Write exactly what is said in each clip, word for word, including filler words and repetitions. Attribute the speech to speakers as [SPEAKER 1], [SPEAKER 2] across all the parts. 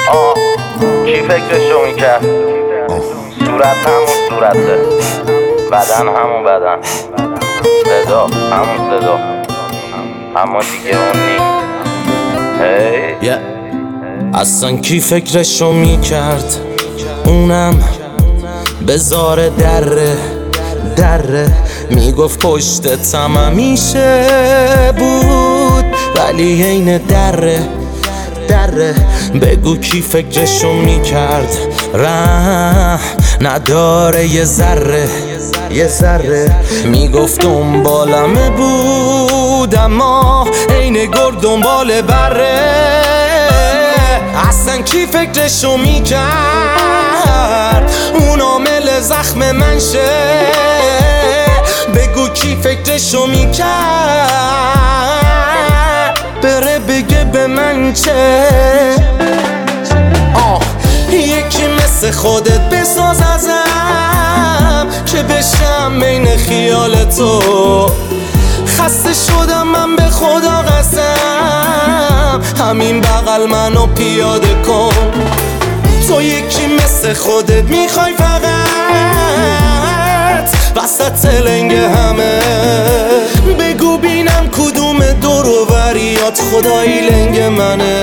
[SPEAKER 1] آه کی فکرشو میکرد؟ صورت همون صورته، بدن همون بدن، صدا همون صدا، اما دیگه اون نی. هی
[SPEAKER 2] yeah. اصلا کی فکرشو میکرد اونم بذاره دره دره میگفت پشتتم همیشه بود ولی عین دره دره. بگو کی فکرشو میکرد ره نداره یه ذره یه ذره. میگفت دنبالمه بود اما عین گرگ دنبال بره. اصلا کی فکرشو میکرد اون عامل زخم من شه؟ بگو کی فکرشو میکرد بره بگه به من چه؟ آه یکی مثل خودت بساز ازم که بشم بین خیال تو. خسته شدم من به خدا قسم همین بغل منو پیاده کن. تو یکی مثل خودت میخوای فقط وسط لنگ همه. بگو بینم کدوم دور و بریات خدایی لنگ منه.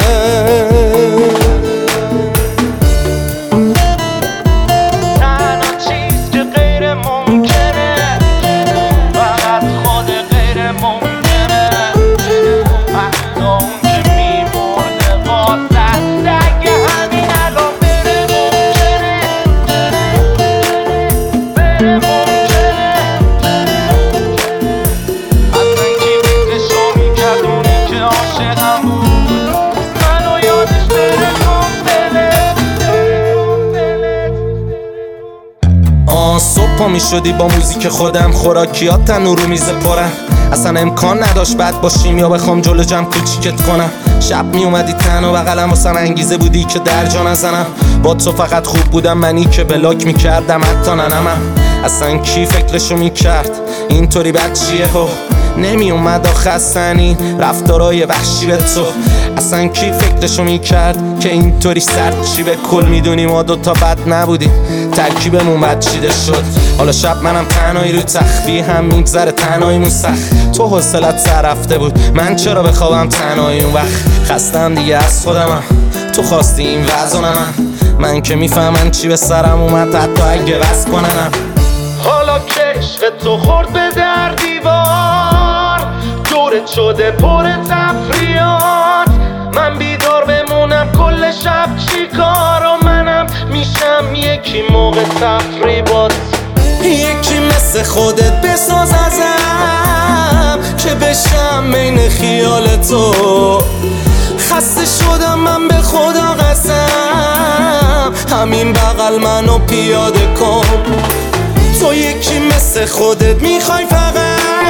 [SPEAKER 2] صبح پا می شدی با موزیک خودم، خوراکیات تنور رو میز پرن. اصلا امکان نداشت بد باشیم یا بخوام جلو جمع کوچیکت کنم. شب می اومدی تنها بغلم واسم انگیزه بودی که درجا نزنم. با تو فقط خوب بودم منی که بلاک میکردم حتی ننمم. اصلا کی فکرشو میکرد اینطوری بد چیه هو نمی اومد آخه اصلا رفتارای وحشی به تو. اصلا کی فکرشو میکرد که اینطوری سرد چی؟ به کل میدونی ما دوتا بد نبودیم، ترکیبمون بد چیده شد. حالا شب منم تنهایی رو تخفی هم میگذره تنهاییمون سخت. تو حوصلت سر رفته بود من چرا بخوابم تنهایی اون وقت؟ خستم دیگه از خودمم تو خواستی این وضع من. من که میفهمم چی به سرم اومد حتی اگه بس کننم. حالا کشف تو خورد به در دیوار دورت شده پر تفریات. من بیدار بمونم کل شب چی کار و منم میشم یکی موقع تفریبات. یکی مثل خودت بساز ازم که بشم بین خیال تو. خسته شدم من به خدا قسم همین بغل منو پیاده کن. تو یکی مثل خودت میخوای فقط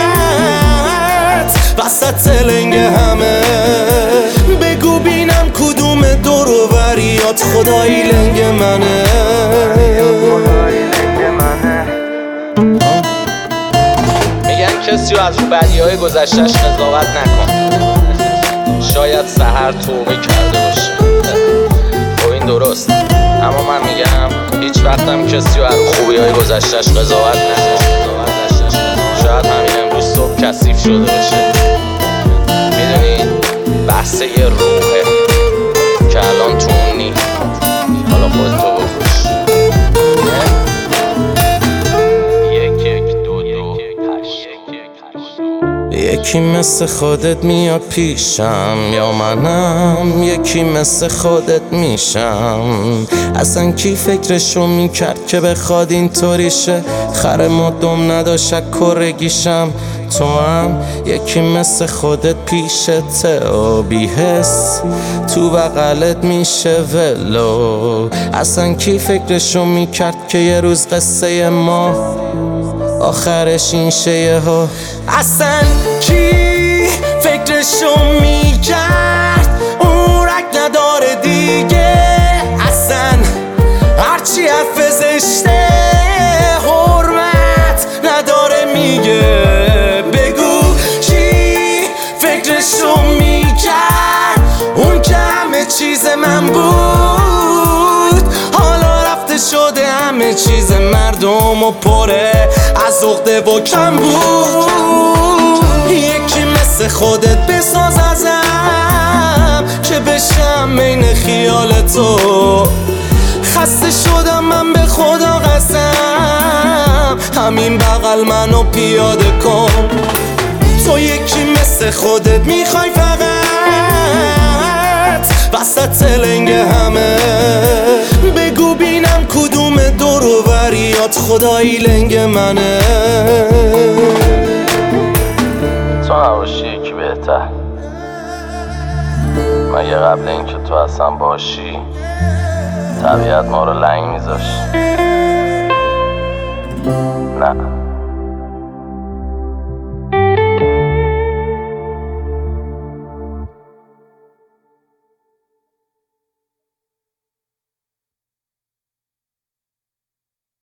[SPEAKER 2] وسط لنگ همه. بگو بینم کدوم دور و بریات خدایی لنگ منه. میگن کسی رو از رو بدیهای گذشتش قضاوت نکن، شاید سحر توبه کرده باشه. خب این درست، اما من میگم هیچ وقتم کسی رو از خوبی‌های گذشتش قضاوت نکن. شاید همین امروز صبح کثیف شده باشه. میدونی بحث یه روحه که الان تو اون نی. حالا خود تو بکش. یک یک دو دو هشت. یکی مثل خودت میاد پیشم یا منم یکی مثل خودت میشم. اصلا کی فکرشو میکرد که بخواد اینطوری شه؟ خر ما دم نداشت کرگیشم. تو هم یکی مثل خودت پیشته و بی حس تو بغلت میشه ولو. اصلا کی فکرشو میکرد که یه روز قصه ما آخرش این شه ها؟ اصلا کی فکرشو میکرد اون رگ نداره دیگه؟ اصلا هرچی حرف زشته حرمت نداره میگه. بگو کی فکرشو میکرد اون که همه چیز من بود و پره از عقده و کم بود. یکی مثل خودت بساز ازم که بشم بین خیال تو. خسته شدم من به خدا قسم، همین بغل منو پیاده کن. تو یکی مثل خودت میخوای فقط وسط لنگ همه. بگو بینم کدوم دور و بریات خدایی لنگ منه.
[SPEAKER 1] تو نباشی یکی بهتر، مگه قبل اینکه تو اصلا باشی طبیعت ما رو لنگ میذاشت؟ نه